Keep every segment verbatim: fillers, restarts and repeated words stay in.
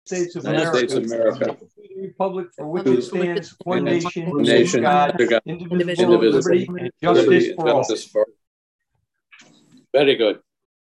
States of United America, States of America, the republic for which to it stands, one nation, one nation, God, under God, indivisible, with indivisible, liberty and liberty justice and for all. justice for all. Very good.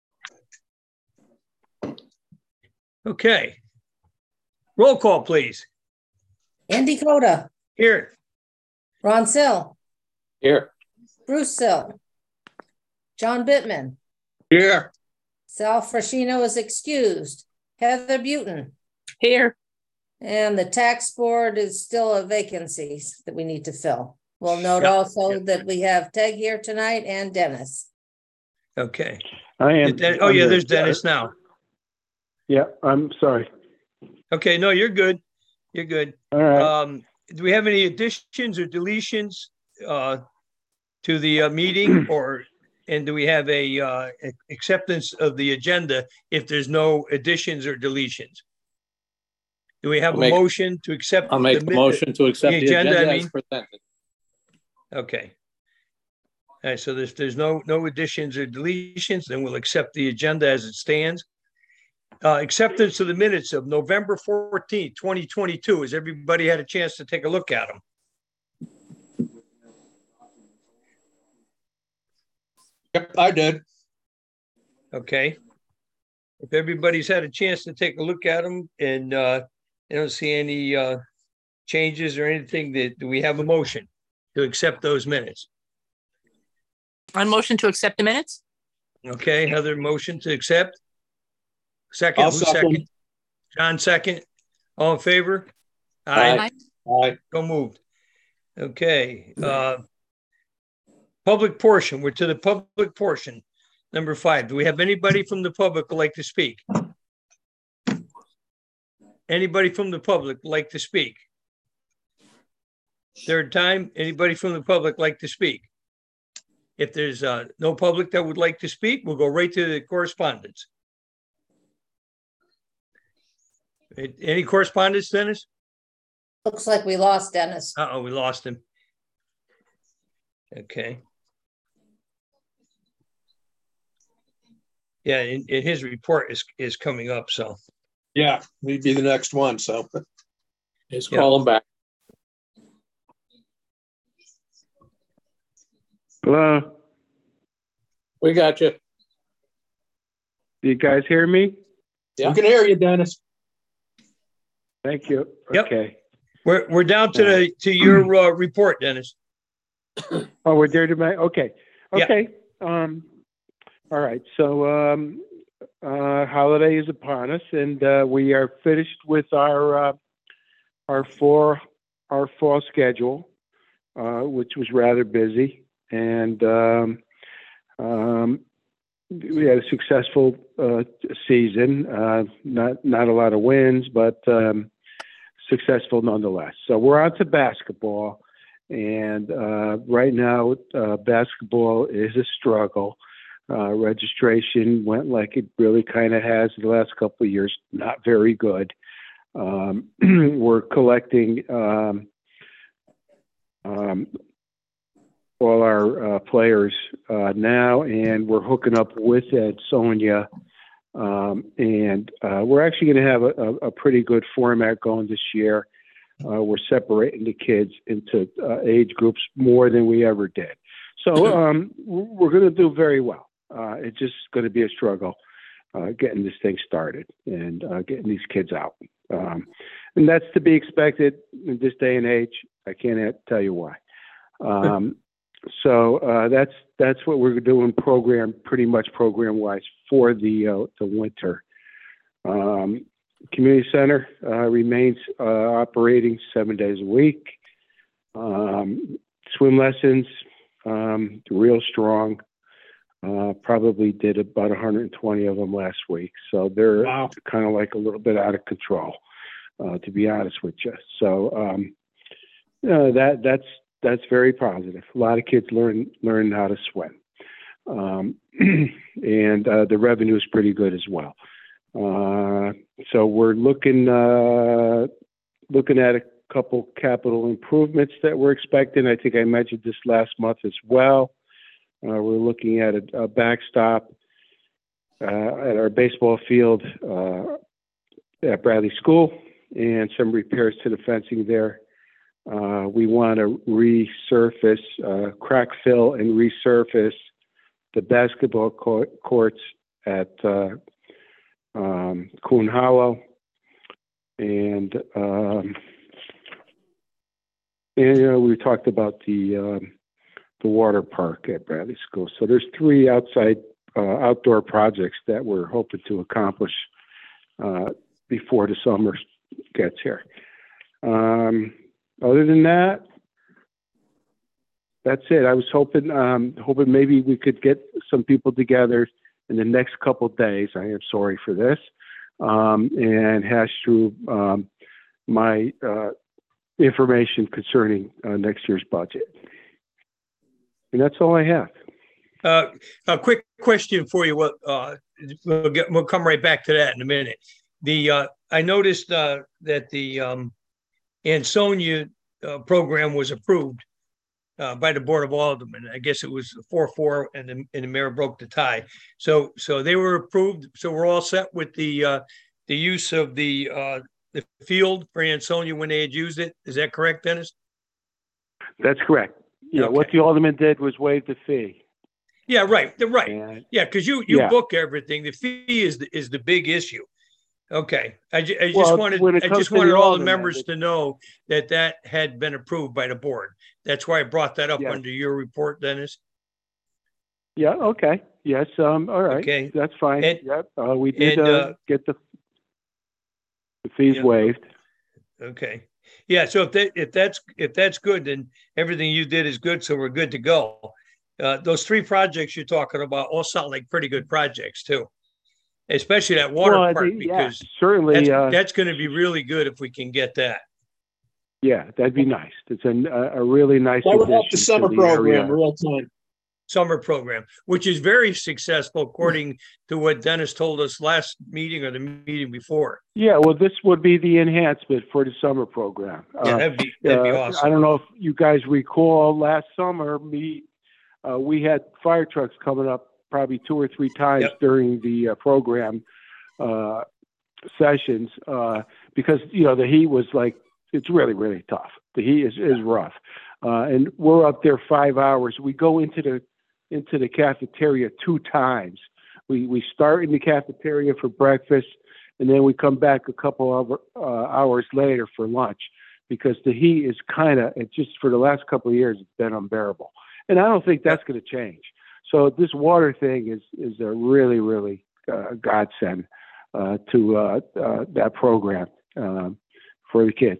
Okay. Roll call, please. Andy Coda, Here. Ron Sill, Here. Bruce Sill, John Bittman, Here. Sal Frashino is excused, Heather Butin, Here. and the tax board is still a vacancy that we need to fill. We'll note Yeah. also that we have Ted here tonight and Dennis. Okay. I am. Den- oh, I'm yeah, here. there's Dennis now. Yeah, I'm sorry. Okay, no, you're good. You're good. All right. Um, do we have any additions or deletions uh, to the uh, meeting, or and do we have a uh, acceptance of the agenda if there's no additions or deletions? Do we have I'll a make- motion to accept? I'll make the a motion to accept the the agenda, agenda, I as mean? presented. Okay. All right, so there's there's no no additions or deletions, then we'll accept the agenda as it stands. Uh, acceptance of the minutes of November fourteenth, twenty twenty-two. Has everybody had a chance to take a look at them? Yep, I did. Okay. If everybody's had a chance to take a look at them and uh, they don't see any uh, changes or anything, that do we have a motion to accept those minutes? On motion to accept the minutes? Okay, Heather, motion to accept. Second, I'll who's second. second? John, second. All in favor? Aye. Aye. So moved. Okay. Uh, public portion. We're to the public portion. Number five. Do we have anybody from the public who'd like to speak? Anybody from the public like to speak? Third time. Anybody from the public like to speak? If there's uh, no public that would like to speak, we'll go right to the correspondence. Any correspondence, Dennis? Looks like we lost Dennis. Uh-oh, we lost him. Okay. Yeah, and, and his report is is coming up, so. Yeah, he'd be the next one, so. Just Yeah. call him back. Hello. We got you. Do you guys hear me? Yeah. We can hear you, Dennis. Thank you. Yep. Okay. We're we're down to the to your uh, report, Dennis. Oh, we're there tonight. Okay. Yeah. Okay. Um, all right. So, um, uh, holiday is upon us, and uh, we are finished with our uh, our four our fall schedule, uh, which was rather busy, and um, um, we had a successful uh, season. Uh, not not a lot of wins, but um, successful nonetheless. So we're on to basketball. And uh, right now, uh, basketball is a struggle. Uh, registration went like it really kind of has the last couple of years, not very good. Um, we're collecting um, um, all our uh, players uh, now, and we're hooking up with Ed Sonia. Um, and uh, we're actually going to have a, a, a pretty good format going this year. Uh, we're separating the kids into uh, age groups more than we ever did. So um, we're going to do very well. Uh, it's just going to be a struggle uh, getting this thing started and uh, getting these kids out. Um, and that's to be expected in this day and age. I can't tell you why. Um, so uh, that's that's what we're doing program, pretty much program-wise for the, uh, the winter. Um, Community Center uh, remains uh, operating seven days a week. Um, swim lessons, um, real strong. Uh, probably did about one hundred twenty of them last week. So they're Wow. kind of like a little bit out of control, uh, to be honest with you. So um, uh, that that's that's very positive. A lot of kids learn learn how to swim, um, and uh, the revenue is pretty good as well. Uh, so we're looking uh, looking at a couple capital improvements that we're expecting. I think I mentioned this last month as well. Uh, we're looking at a, a backstop uh, at our baseball field, uh, at Bradley School and some repairs to the fencing there. Uh, we want to resurface, uh, crack fill and resurface the basketball court, courts at uh, um, Coon Hollow. And, um, and, you know, we talked about the, um, the water park at Bradley School. So there's three outside, uh, outdoor projects that we're hoping to accomplish uh, before the summer gets here. Um, other than that, that's it. I was hoping, um, hoping maybe we could get some people together in the next couple of days. I am sorry for this. Um, and hash through um, my uh, information concerning uh, next year's budget. And that's all I have. Uh, a quick question for you. Well, uh, we'll get, we'll come right back to that in a minute. The, uh, I noticed uh, that the um, Ansonia uh, program was approved uh, by the Board of Aldermen. I guess it was four four, and the, and the mayor broke the tie. So, so they were approved. So we're all set with the uh, the use of the uh, the field for Ansonia when they had used it. Is that correct, Dennis? That's correct. Yeah, Okay. what the alderman did was waive the fee. Yeah, right. They're right. And Yeah, because you you Yeah. book everything. The fee is the, is the big issue. Okay, I, ju- I just Well, wanted when it I comes just to the wanted all the aldermen, members it- to know that that had been approved by the board. That's why I brought that up Yes. under your report, Dennis. yeah, okay. Yes, um, all right. Okay. That's fine. And- Yep. Uh, we did and, uh, uh, get the, the fees Yeah. waived. Okay, yeah. So if that if that's if that's good, then everything you did is good. So we're good to go. Uh, those three projects you're talking about all sound like pretty good projects too, especially that water Well, park the- yeah, because certainly, that's uh, that's going to be really good if we can get that. yeah, that'd be nice. It's a, a really nice That would help the addition to summer the program area. real time. Summer program, which is very successful according to what Dennis told us last meeting or the meeting before. Yeah, well, this would be the enhancement for the summer program. Yeah, Uh, that'd be that'd be uh, awesome. I don't know if you guys recall last summer, me, uh, we had fire trucks coming up probably two or three times Yep. during the uh, program uh, sessions uh, because, you know, the heat was like, it's really, really tough. The heat is, is rough. Uh, and we're up there five hours. We go into the into the cafeteria two times. We we start in the cafeteria for breakfast, and then we come back a couple of uh, hours later for lunch because the heat is kind of, it just for the last couple of years, it's been unbearable. And I don't think that's going to change. So this water thing is is a really, really uh, godsend uh, to uh, uh, that program um, for the kids.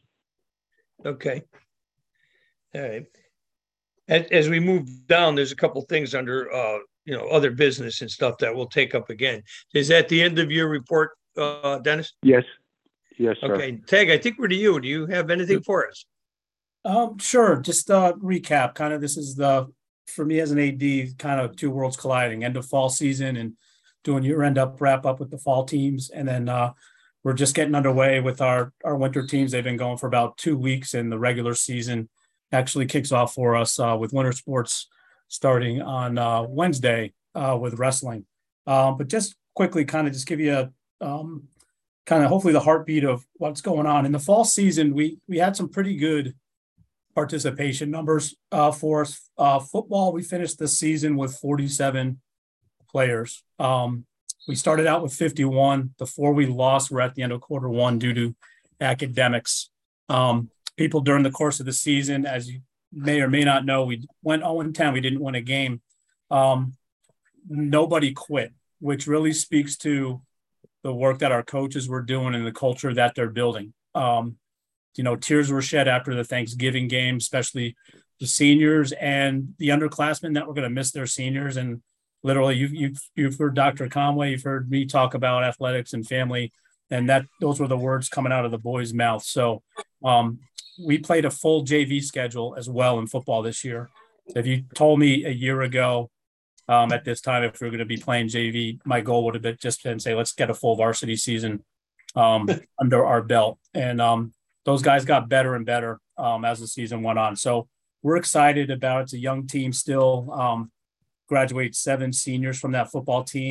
Okay. All right. As, as we move down, there's a couple things under, uh, you know, other business and stuff that we'll take up again. Is that the end of your report, uh, Dennis? Yes. Yes, sir. Okay. Tag, I think we're to you. Do you have anything for us? Um, sure. Just uh recap. Kind of this is the for me as an A D, kind of two worlds colliding. End of fall season and doing your end up wrap up with the fall teams, and then uh, we're just getting underway with our our winter teams. They've been going for about two weeks, and the regular season actually kicks off for us uh, with winter sports starting on uh, Wednesday uh, with wrestling. Um, but just quickly, kind of just give you a um, kind of hopefully the heartbeat of what's going on in the fall season. We we had some pretty good participation numbers uh, for us. Uh, football, we finished the season with forty-seven players. Um, we started out with fifty-one. The four we lost were at the end of quarter one due to academics. Um, people during the course of the season, as you may or may not know, we went oh and ten. We didn't win a game. Um, nobody quit, which really speaks to the work that our coaches were doing and the culture that they're building. Um, you know, tears were shed after the Thanksgiving game, especially the seniors and the underclassmen that were going to miss their seniors. And literally, you've, you've, you've heard Doctor Conway, you've heard me talk about athletics and family, and that those were the words coming out of the boys' mouth. So um, we played a full J V schedule as well in football this year. If you told me a year ago um, at this time, if we were going to be playing J V, my goal would have been just been say, let's get a full varsity season um, under our belt. And um, those guys got better and better um, as the season went on. So we're excited about it. It's a young team still. Um, graduate seven seniors from that football team.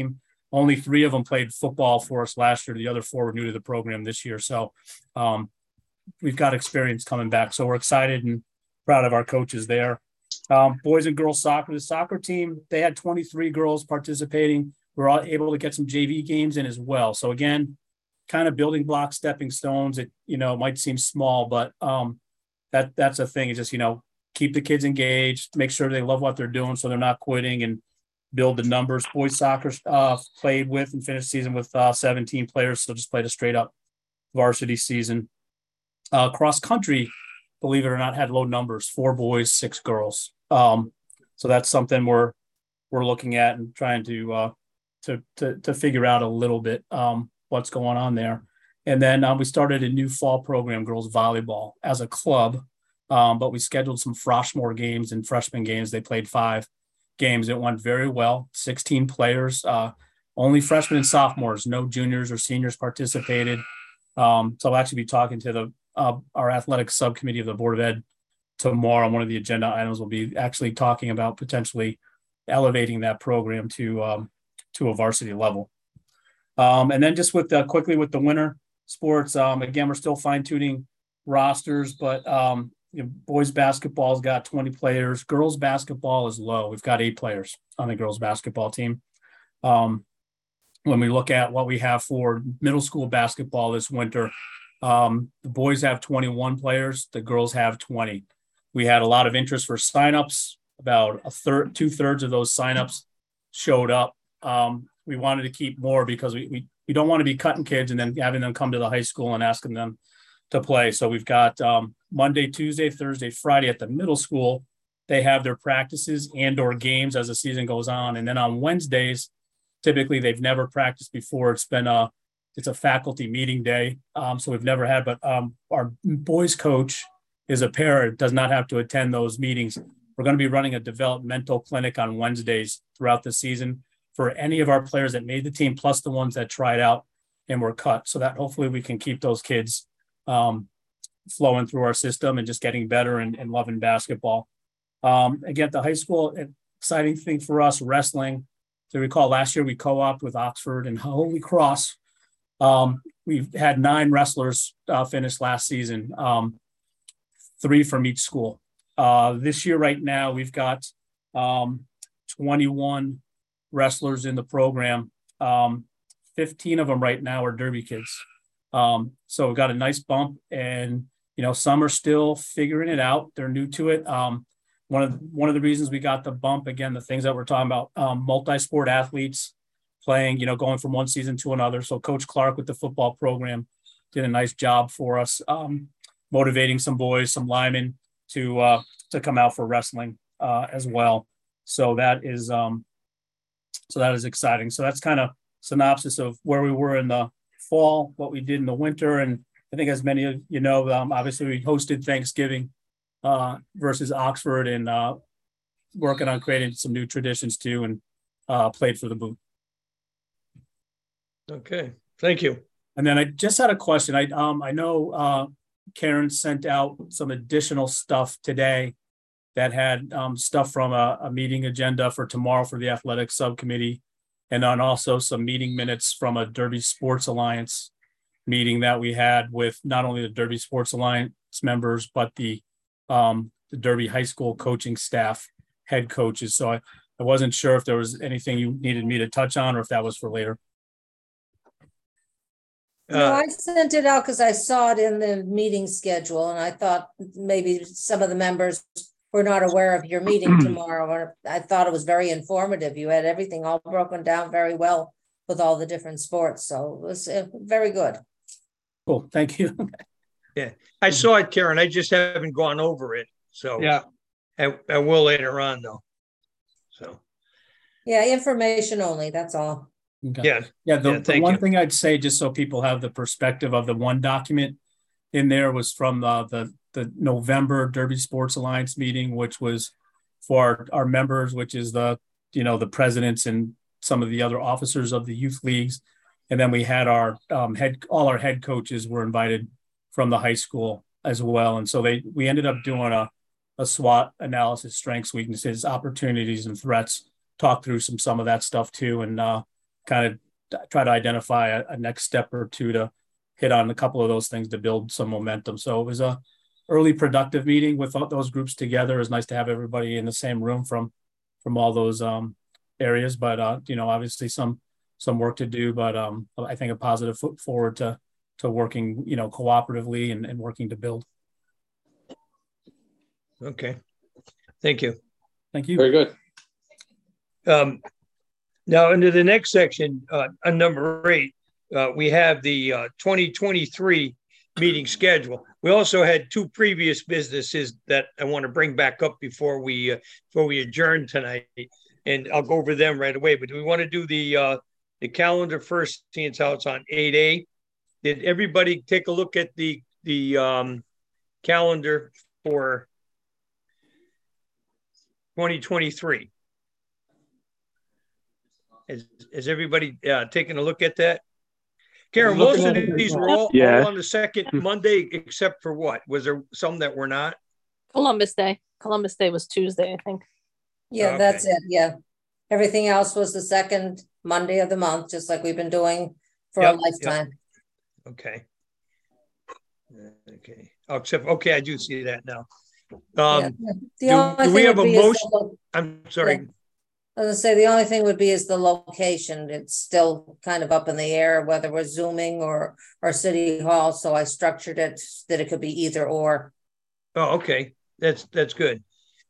only three of them played football for us last year. The other four were new to the program this year. So um, we've got experience coming back. So we're excited and proud of our coaches there. Um, boys and girls soccer, the soccer team, they had twenty-three girls participating. We're all able to get some J V games in as well. So again, kind of building block, stepping stones. It, you know, might seem small, but um, that that's a thing. It's just, you know, keep the kids engaged, make sure they love what they're doing so they're not quitting, and build the numbers. Boys soccer uh, played with and finished season with uh, seventeen players. So just played a straight up varsity season. Uh, cross country, believe it or not, had low numbers, four boys, six girls. Um, so that's something we're, we're looking at and trying to, uh, to, to, to figure out a little bit um, what's going on there. And then um, we started a new fall program, girls volleyball, as a club. Um, but we scheduled some Froshmore games and freshman games. They played five games. It went very well. sixteen players, uh, only freshmen and sophomores, no juniors or seniors participated. Um, so I'll actually be talking to the uh, our athletic subcommittee of the Board of Ed tomorrow. One of the agenda items will be actually talking about potentially elevating that program to um, to a varsity level. Um, and then just with the, quickly with the winter sports, um, again, we're still fine tuning rosters, but um, you know, boys basketball's got twenty players. Girls basketball is low. We've got eight players on the girls basketball team. Um, when we look at what we have for middle school basketball this winter, um, the boys have twenty-one players. The girls have twenty. We had a lot of interest for signups. About a third, two thirds of those signups showed up. Um, we wanted to keep more because we, we, we don't want to be cutting kids and then having them come to the high school and asking them to play. So we've got um, Monday, Tuesday, Thursday, Friday at the middle school. They have their practices and or games as the season goes on. And then on Wednesdays, typically they've never practiced before. It's been a, it's a faculty meeting day. Um, so we've never had, but um, our boys coach is a parent, does not have to attend those meetings. We're going to be running a developmental clinic on Wednesdays throughout the season for any of our players that made the team, plus the ones that tried out and were cut, so that hopefully we can keep those kids um, flowing through our system and just getting better and, and loving basketball. Um, again, the high school, exciting thing for us, wrestling. So recall last year we co-opted with Oxford and Holy Cross. Um, we've had nine wrestlers uh, finish last season, um, three from each school. Uh, this year right now, we've got um, twenty-one wrestlers in the program. Um, fifteen of them right now are Derby kids. Um, so we've got a nice bump, and, you know, some are still figuring it out. They're new to it. Um, one of, one of the reasons we got the bump, again, the things that we're talking about, um, multi-sport athletes playing, you know, going from one season to another. So Coach Clark with the football program did a nice job for us, um, motivating some boys, some linemen to, uh, to come out for wrestling uh, as well. So that is, um, so that is exciting. So that's kind of synopsis of where we were in the fall, what we did in the winter. And I think as many of you know, um, obviously we hosted Thanksgiving uh, versus Oxford, and uh, working on creating some new traditions too, and uh, played for the boot. Okay, thank you. And then I just had a question. I um I know uh, Karen sent out some additional stuff today that had um, stuff from a, a meeting agenda for tomorrow for the athletic subcommittee, and then also some meeting minutes from a Derby Sports Alliance meeting that we had with not only the Derby Sports Alliance members, but the um, the Derby High School coaching staff, head coaches. So I, I wasn't sure if there was anything you needed me to touch on or if that was for later. No, Uh, I sent it out because I saw it in the meeting schedule, and I thought maybe some of the members were not aware of your meeting tomorrow. Or I thought it was very informative. You had everything all broken down very well with all the different sports. So it was uh, very good. Cool, thank you. I saw it, Karen. I just haven't gone over it. So Yeah. I, I will later on though. So Yeah, information only, that's all. Okay. yeah, Yeah, the, Yeah, the thank one you. thing I'd say, just so people have the perspective of the one document in there, was from uh, the the November Derby Sports Alliance meeting, which was for our, our members, which is the, you know, the presidents and some of the other officers of the youth leagues. And then we had our um, head, all our head coaches were invited from the high school as well. And so they, we ended up doing a, a SWOT analysis, strengths, weaknesses, opportunities, and threats, talk through some, some of that stuff too. And uh, kind of try to identify a, a next step or two to hit on a couple of those things to build some momentum. So it was a early productive meeting with all those groups together. It was nice to have everybody in the same room from from all those um, areas, but uh, you know, obviously some some work to do, but um, I think a positive foot forward to to working, you know, cooperatively and, and working to build. Okay, thank you. Thank you. Very good. Um, now, into the next section, uh, on number eight, uh, we have the uh, twenty twenty-three meeting schedule. We also had two previous businesses that I want to bring back up before we uh, before we adjourn tonight, and I'll go over them right away. But do we want to do the uh, the calendar first, seeing how it's on eight A? Did everybody take a look at the the um, calendar for twenty twenty-three? Has, has everybody uh, taken a look at that? Karen, most of these were all, Yes. all on the second Monday, except for what? Was there some that were not? Columbus Day. Columbus Day was Tuesday, I think. Yeah, Okay. that's it, yeah. Everything else was the second Monday of the month, just like we've been doing for a Yep, yep. lifetime. Okay. Okay. Oh, except, okay, I do see that now. Yeah. Um, The do- only do we thing have would a be is motion? the lo- I'm sorry. I was gonna say, the only thing would be is the location. It's still kind of up in the air, whether we're Zooming or, or City Hall, so I structured it that it could be either or. Oh, okay. That's, that's good.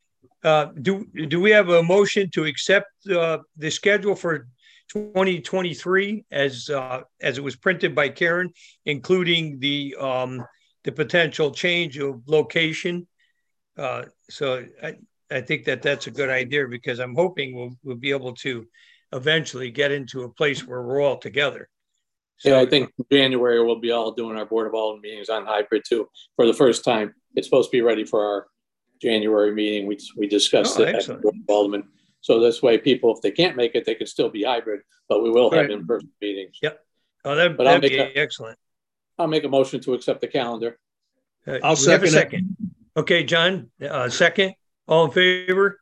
Uh, do, do we have a motion to accept, uh, the schedule for twenty twenty-three as, uh, as it was printed by Karen, including the, um, the potential change of location? Uh, so I, I think that that's a good idea, because I'm hoping we'll, we'll be able to eventually get into a place where we're all together. So, Yeah, I think January we'll be all doing our Board of Alderman meetings on hybrid too, for the first time. It's supposed to be ready for our January meeting. We, we discussed Oh, it at the excellent. Board of Alderman. So this way, people, if they can't make it, they can still be hybrid, but we will have Right. in-person meetings. Yep. Oh, that, But I'll that'd be make excellent. I'll make a motion to accept the calendar. Uh, I'll we have a second it. second. Okay, John, uh, second. All in favor?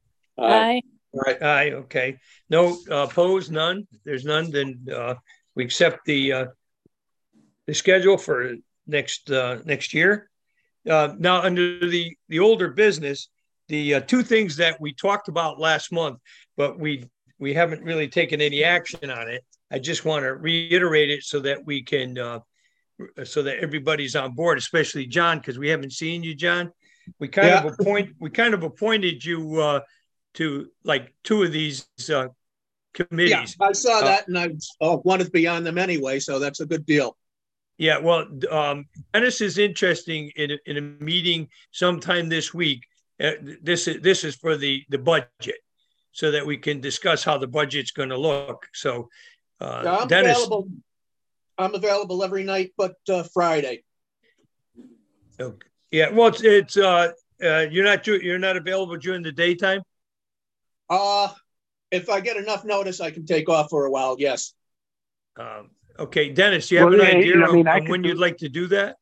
Uh, Aye. Aye, okay. No uh, opposed, none. If there's none, then uh, we accept the uh, the schedule for next uh, next year. Uh, now, under the the older business, the uh, two things that we talked about last month, but we we haven't really taken any action on it. I just want to reiterate it so that we can uh, so that everybody's on board, especially John, because we haven't seen you, John. We kind Yeah. of appoint we kind of appointed you uh, to like two of these uh, Yeah, committees. I saw Uh, that and I oh, wanted to be on them anyway, so that's a good deal. Yeah, well, um, Dennis is interesting in a, in a meeting sometime this week. Uh, this is this is for the the budget, so that we can discuss how the budget's going to look. So, uh, Yeah, I'm Dennis, available. I'm available every night but uh, Friday. okay. Yeah, well, it's, it's uh, uh, you're not du- you're not available during the daytime. Uh, if I get enough notice, I can take off for a while. Yes. Um, okay, Dennis, do you have Well, an yeah, idea I mean, of, I of could when do- you'd like to do that?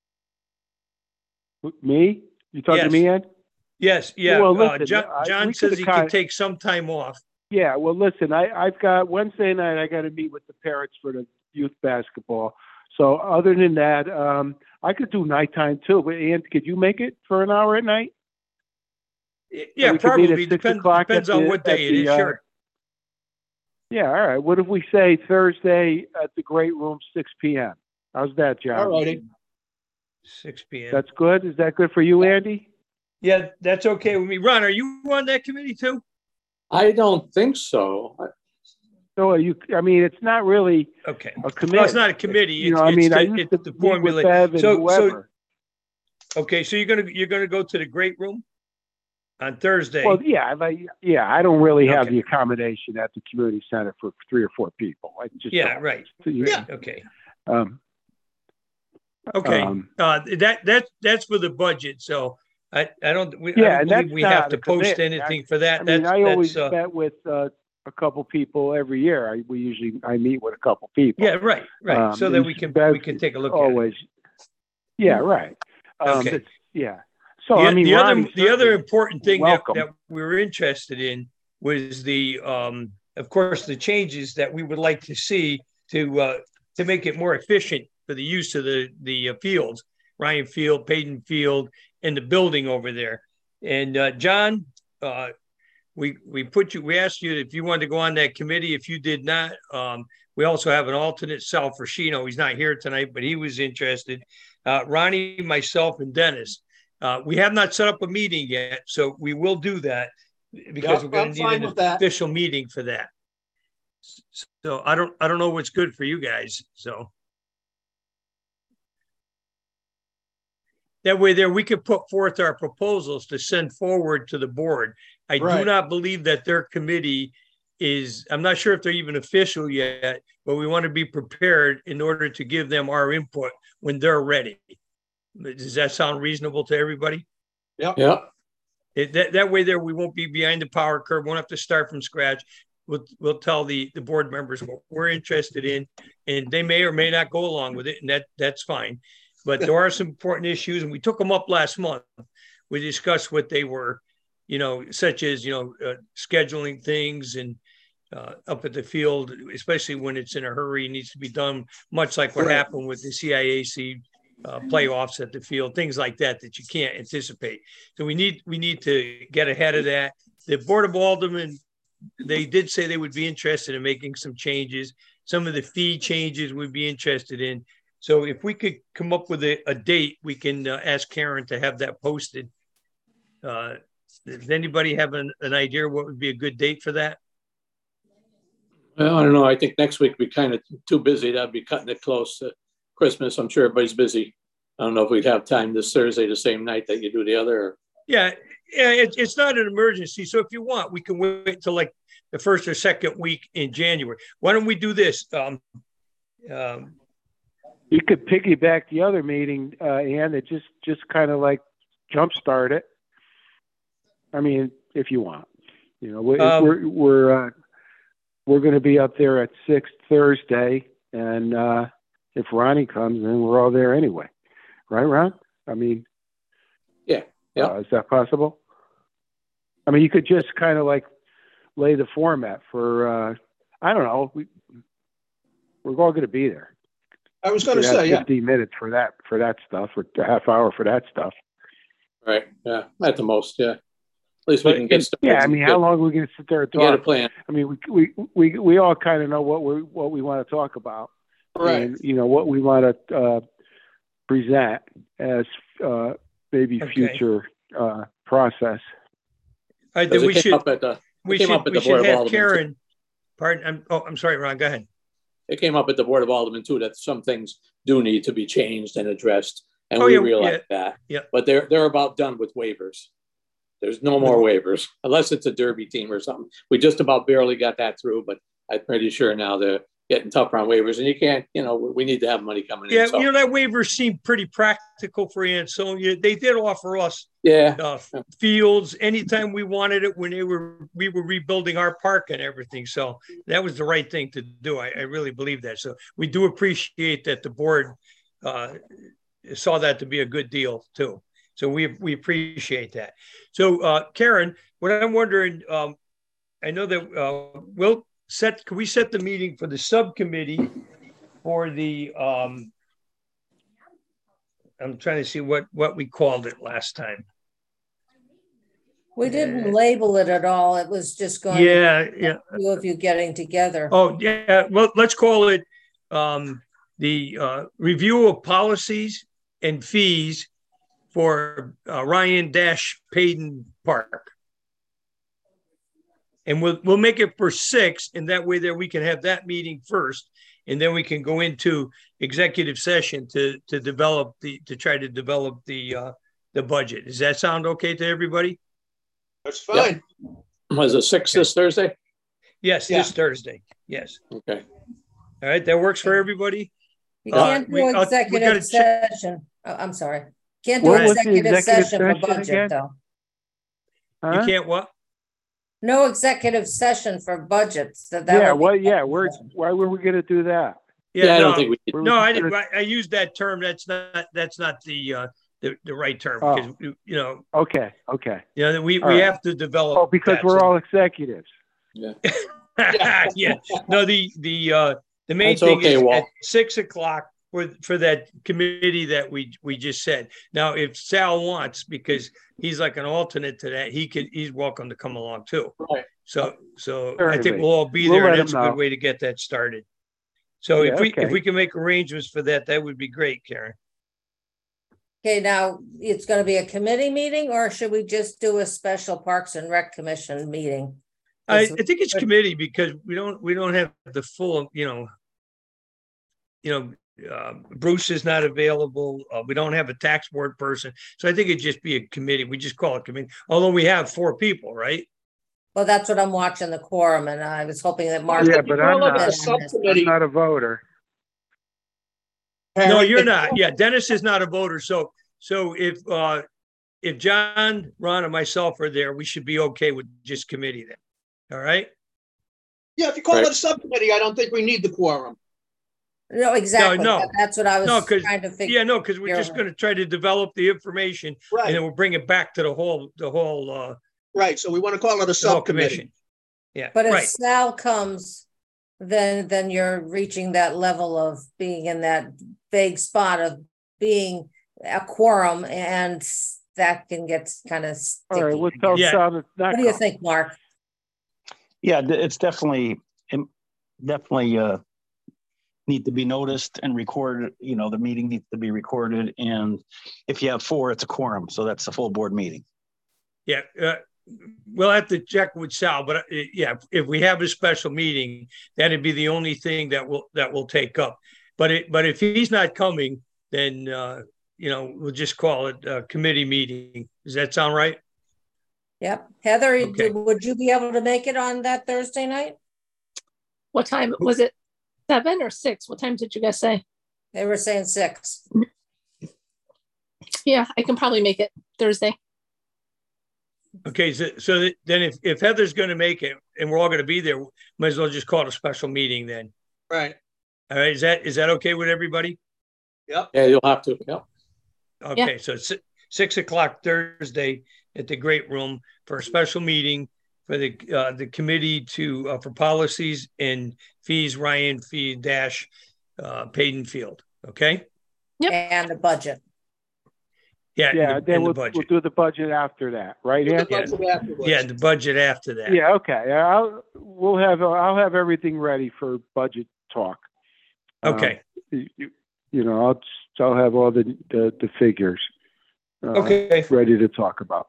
Me? You talking to Yes. me, Ed? Yes, yeah. Well, uh, listen, John, I- John we says could've he kinda- could take some time off. Yeah, well, listen, I, I've got Wednesday night, I got to meet with the parents for the youth basketball. So other than that, um, I could do nighttime too. But Ann, could you make it for an hour at night? Yeah, we could meet at probably six depends o'clock depends at on the- what at day it the, is. uh, Sure. Yeah, all right. What if we say Thursday at the Great Room, six p.m.? How's that, John? All righty. six p.m. That's good. Is that good for you, Andy? Yeah, that's okay with me. Ron, are you on that committee too? I don't think so. So are you? I mean, it's not really Okay. a committee. Well, it's not a committee. You It's, know, I it's mean, I the, used it's to the meet with formula. Bev and So, so whoever. okay, so you're gonna you're gonna go to the great room on Thursday. Well, yeah, like, yeah, I don't really have Okay. the accommodation at the community center for three or four people. I just yeah, don't. right. So, you right, know, Okay. Um, Okay. um, uh, that that that's for the budget. So I I don't we, Yeah, I don't and believe that's we have not to a post committee. anything for that. I mean, that's I always that's uh, met with uh, a couple people every year. I we usually I meet with a couple people. yeah, right, right. Um, so that and we can Bev we can take a look at it. always. Yeah, right. Um, Okay. it's- Yeah. So the, I mean, the other Ronnie the other certainly important thing that, welcome. that we were interested in was the um of course, the changes that we would like to see to uh, to make it more efficient for the use of the the uh, fields, Ryan Field, Payton Field, and the building over there. And uh, John, uh, we we put you. We asked you if you wanted to go on that committee. If you did not, um, we also have an alternate, Sal Frashino. He's not here tonight, but he was interested. Uh, Ronnie, myself, and Dennis. Uh, we have not set up a meeting yet, so we will do that because Yep, we're going I'm to fine need an with that. official meeting for that. So I don't I don't know what's good for you guys. So that way there we could put forth our proposals to send forward to the board. I do Right. not believe that their committee is, I'm not sure if they're even official yet, but we want to be prepared in order to give them our input when they're ready. Does that sound reasonable to everybody? Yeah, It, that, that way there, we won't be behind the power curve. Won't have to start from scratch. We'll, we'll tell the, the board members what we're interested in, and they may or may not go along with it, and that, that's fine. But there are some important issues, and we took them up last month. We discussed what they were, you know, such as, you know, uh, scheduling things and uh, up at the field, especially when it's in a hurry, it needs to be done, much like what Right. happened with the C I A C uh, playoffs at the field, things like that, that you can't anticipate. So we need, we need to get ahead of that. The Board of Aldermen, they did say they would be interested in making some changes. Some of the fee changes we'd be interested in. So if we could come up with a, a date, we can uh, ask Karen to have that posted. Uh, does anybody have an, an idea what would be a good date for that? well, I don't know. I think next week we kind of too busy. That'd be cutting it close to Christmas. I'm sure everybody's busy. I don't know if we'd have time this Thursday, the same night that you do the other. Or... Yeah, yeah, it, it's not an emergency. So if you want, we can wait till like the first or second week in January. Why don't we do this? Um, um, You could piggyback the other meeting, uh, Ann, that just, just kind of like jumpstart it. I mean, if you want, you know, we, Um, we're, we're, uh, we're going to be up there at six Thursday. And, uh, if Ronnie comes, then we're all there anyway. Right, Ron? I mean, Yeah, yeah. uh, is that possible? I mean, you could just kind of like lay the format for, uh, I don't know. We, we're all going to be there. I was gonna We have say, yeah, fifteen minutes for that, for that stuff, or a half hour for that stuff. Right. Yeah. At the most. Yeah. At least we But- can get started. Yeah, I mean, how long are we going to sit there and We got a talk? plan. I mean, we we we we all kind of know what we what we want to talk about, right. and you know what we want to uh, present as uh, maybe Okay. future uh, process. I Because think we it came should, up at the we came should, up at we the Board should of have Aldermen, too. Karen. Pardon, I'm, oh, I'm sorry, Ron, go ahead. It came up at the Board of Aldermen too, that some things do need to be changed and addressed. And Oh, we yeah, realize that. yeah. But they're, they're about done with waivers. There's no more waivers unless it's a derby team or something. We just about barely got that through, but I'm pretty sure now they're getting tougher on waivers, and you can't, you know, we need to have money coming Yeah, in. So, you know, that waiver seemed pretty practical for Ansonia. They did offer us yeah, uh, fields anytime we wanted it when they were, we were rebuilding our park and everything. So that was the right thing to do. I, I really believe that. So we do appreciate that the board uh, saw that to be a good deal too. So we, we appreciate that. So uh, Karen, what I'm wondering, um, I know that uh, we'll set, can we set the meeting for the subcommittee for the, um, I'm trying to see what, what we called it last time. We didn't label it at all. It was just going. Yeah, yeah. Two of you getting together. Oh, yeah. Well, let's call it um, the uh, review of policies and fees for uh, Ryan Dash Payton Park. And we'll we'll make it for six, and that way there we can have that meeting first, and then we can go into executive session to to develop the to try to develop the uh, the budget. Does that sound okay to everybody? That's fine. was it six this Thursday? Yes, Yeah. this Thursday. Yes. Okay. All right, that works for everybody. You Uh, can't we- do uh, we gotta executive check- session. Oh, I'm sorry. Can't do What was the executive executive session for session budget, again? though. You Huh? can't what? No executive session for budgets. That that Yeah, would be- well, yeah, we're, why were we going to do that? Yeah, I no, don't think we did. We're No, I gonna- didn't. I, I used that term. That's not. That's not the uh, the, the right term Oh. because you know. Okay, okay. You know, we, All we right. have to develop. Oh, because that, we're so- all executives. Yeah. Yeah, no, the, the, uh, the main That's thing okay, is Walt. at six o'clock for, for that committee that we, we just said. Now, if Sal wants, because he's like an alternate to that, he could, he's welcome to come along too. Right. So, so I think Certainly. we'll all be We'll there, and let that's a him good know. way to get that started. So Yeah, if we, if okay. we can make arrangements for that, that would be great, Karen. Okay, now it's gonna be a committee meeting, or should we just do a special Parks and Rec Commission meeting? I, I Is- think it's committee because we don't, we don't have the full, you know, you know, uh, Bruce is not available. Uh, we don't have a tax board person. So I think it'd just be a committee. We just call it committee, although we have four people, right? Well, that's what I'm watching the quorum, and I was hoping that Mark. Yeah, but I'm Call it not, a I'm I'm subcommittee. not a voter. No, Karen, you're if- not. Yeah, Dennis is not a voter. So, so if, uh, if John, Ron, and myself are there, we should be okay with just committee then. All right? Yeah, if you call Right. it a subcommittee, I don't think we need the quorum. No, exactly. no. That- That's what I No, was 'cause- trying to figure. Yeah, no, because we're just You're- going to try to develop the information and Right, then we'll bring it back to the whole, the whole, uh, right. So we want to call it a the whole subcommittee. commission. Yeah, But if right. Sal comes, then, then you're reaching that level of being in that vague spot of being a quorum, and that can get kind of All right, sticky. we'll tell Yeah. Sal to not What do you come. think, Mark? Yeah, th- it's definitely, im- definitely uh, need to be noticed and recorded. You know, the meeting needs to be recorded. And if you have four, it's a quorum. So that's a full board meeting. Yeah, uh, we'll have to check with Sal, but uh, yeah, if we have a special meeting, that'd be the only thing that will, that will take up. But it, but if he's not coming, then, uh, you know, we'll just call it a committee meeting. Does that sound right? Yep. Heather, you- Okay. would you be able to make it on that Thursday night? What time was it? Seven or six? What time did you guys say? They were saying six. Yeah, I can probably make it Thursday. Okay, so, so that- then if, if Heather's gonna make it and we're all gonna be there, might as well just call it a special meeting then. Right. All right, is that, is that okay with everybody? Yep. Yeah, you'll have to, yeah. Okay, so it's si- six o'clock Thursday at the Great Room for a special meeting for the, uh, the committee to, uh, for policies and fees, Ryan Fee dash, uh, Payden Field, okay? Yep. And the budget. Yeah. Yeah, and the- then and the we'll, we'll budget. do the budget after that, right, Do the Ann? budget afterwards. Yeah, the budget after that. Yeah, okay. I'll, we'll have, I'll have everything ready for budget talk. Um, Okay, You, you- you know, I'll, just- I'll have all the, the, the figures. uh, okay, Ready to talk about.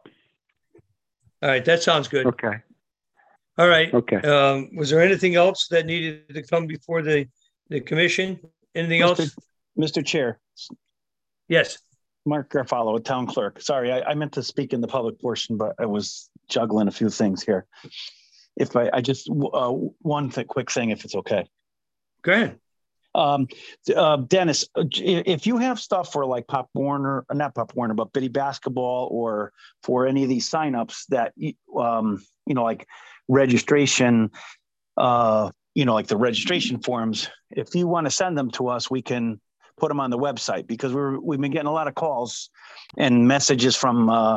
all right, that sounds good. Okay, All right. okay. Um, was there anything else that needed to come before the, the commission? Anything Mister else? Mister Chair, Yes. Mark Garofalo, Town Clerk. Sorry, I, I meant to speak in the public portion, but I was juggling a few things here. If I, I just, uh, one th- quick thing, if it's okay. Go ahead. Um, uh, Dennis, uh, j- if you have stuff for like Pop Warner, uh, not Pop Warner, but Biddy Basketball, or for any of these signups that, y- um, you know, like registration, uh, you know, like the registration forms, if you want to send them to us, we can put them on the website, because we're, we've been getting a lot of calls and messages from, uh,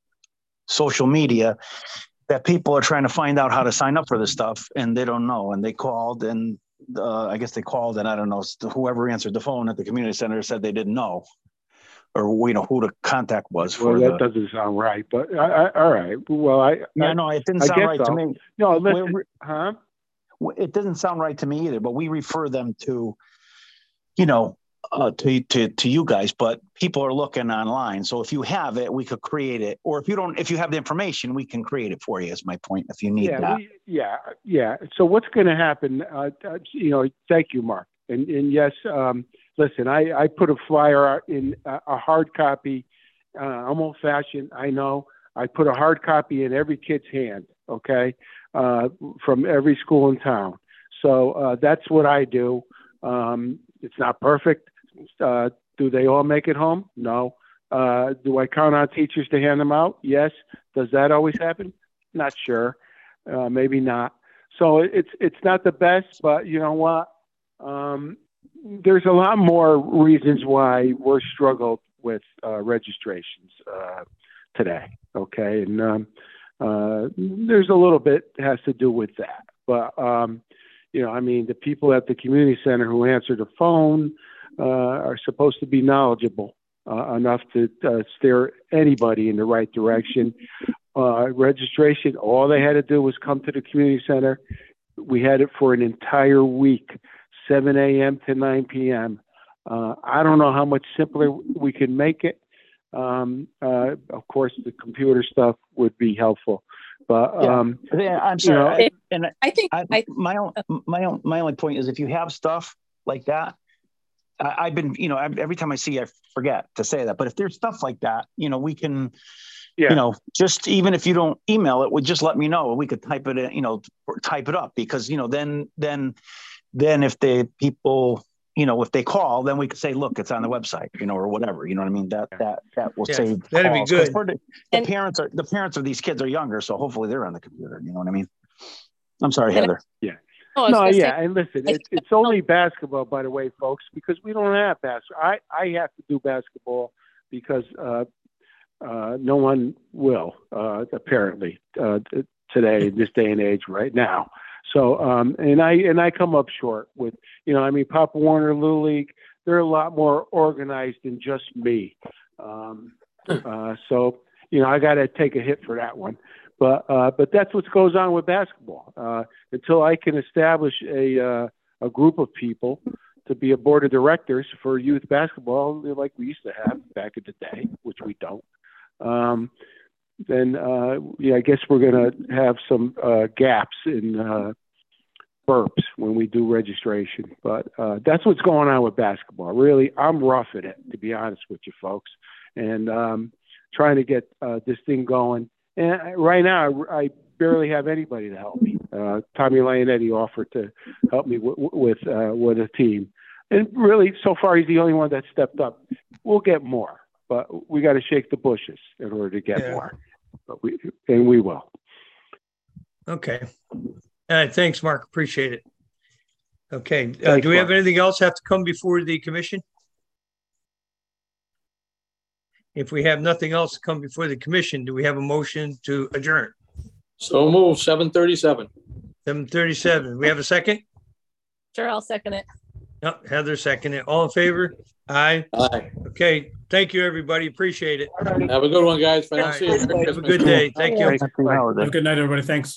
social media that people are trying to find out how to sign up for this stuff and they don't know. And they called and, uh, I guess they called and I don't know, whoever answered the phone at the community center said they didn't know, or, you know, who the contact was for Well, that the. doesn't sound right, but I, I, all right. Well, I, Yeah, I no, it didn't I sound guess right to so. me. no, listen, We're- huh? It doesn't sound right to me either, but we refer them to, you know, uh, to, to, to you guys, but people are looking online. So if you have it, we could create it. Or if you don't, if you have the information, we can create it for you, is my point, if you need Yeah, that. we, yeah, yeah. So what's going to happen? Uh, uh, you know, thank you, Mark. And and yes, um, listen, I I put a flyer in a, a hard copy. Uh, I'm old fashioned, I know. I put a hard copy in every kid's hand. Okay, uh, from every school in town. So uh, that's what I do. Um, it's not perfect. Uh, do they all make it home? No. Uh, do I count on teachers to hand them out? Yes. Does that always happen? Not sure. Uh, maybe not. So it's it's not the best, but you know what? Um, there's a lot more reasons why we're struggled with uh, registrations uh, today. Okay, and um, uh, there's a little bit has to do with that. But, um, you know, I mean, the people at the community center who answer the phone uh, are supposed to be knowledgeable uh, enough to uh, steer anybody in the right direction. Uh, registration, all they had to do was come to the community center. We had it for an entire week, seven a.m. to nine p.m. Uh, I don't know how much simpler we can make it. Um, uh, of course, the computer stuff would be helpful, but um, Yeah, I'm you know, sorry. I, and I, I think, I, I, my own, my own, my only point is if you have stuff like that, I, I've been, you know, I, every time I see, I forget to say that. But if there's stuff like that, you know, we can, yeah. you know, just even if you don't email it, would just let me know. We could type it in, you know, type it up because, you know, then, then, then if the people, you know, if they call, then we could say, look, it's on the website, you know, or whatever, you know what I mean? That, that, that will Yeah, save that'd be calls. 'Cause good. we're The, the And- parents are, the parents of these kids are younger. So hopefully they're on the computer, you know what I mean? I'm sorry, And I- Heather. oh, I was No, gonna say- yeah, and listen, it's it's only basketball, by the way, folks, because we don't have basketball. I I have to do basketball because uh, uh, no one will uh, apparently uh, t- today, in this day and age, right now. So, um, and I and I come up short with, you know, I mean, Pop Warner Little League, they're a lot more organized than just me. Um, uh, so, you know, I got to take a hit for that one. But uh, but that's what goes on with basketball. Uh, until I can establish a uh, a group of people to be a board of directors for youth basketball, like we used to have back in the day, which we don't. Um, then uh, yeah, I guess we're going to have some uh, gaps in uh, burps when we do registration. But uh, that's what's going on with basketball. Really, I'm roughing it, to be honest with you folks, and um, trying to get uh, this thing going. And right now, I, I barely have anybody to help me. Uh, Tommy Leonetti offered to help me w- w- with uh, with a team, and really, so far, he's the only one that stepped up. We'll get more, but we got to shake the bushes in order to get Yeah. more. But we and we will. Okay. All right. Thanks, Mark. Appreciate it. Okay. Uh, Thanks, do we have Mark. anything else have to come before the commission? If we have nothing else to come before the commission, do we have a motion to adjourn? So move, seven thirty-seven. seven thirty-seven. We have a second? Sure, I'll second it. No, Heather second it. All in favor? Aye. Aye. Okay. Thank you, everybody. Appreciate it. Have a good one, guys. If I don't see you, Have Merry a Christmas. good day. Thank you. Thanks. Happy Bye. holiday. Have a good night, everybody. Thanks.